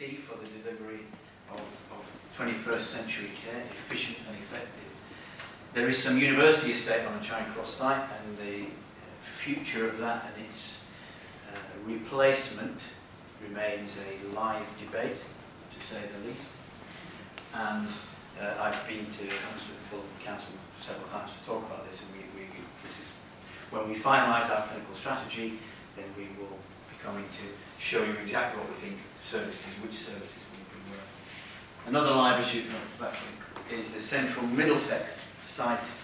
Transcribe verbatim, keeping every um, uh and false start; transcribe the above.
see for the delivery of, of twenty-first century care, efficient and effective. There is some university estate on the Charing Cross site, and the future of that and its uh, replacement remains a live debate, to say the least. And uh, I've been to Hammersmith and Fulham Council several times to talk about this, and we, we, this is when we finalise our clinical strategy, then we will be coming to show you exactly what we think services, which services will be where. Another live issue no, is the central Middlesex site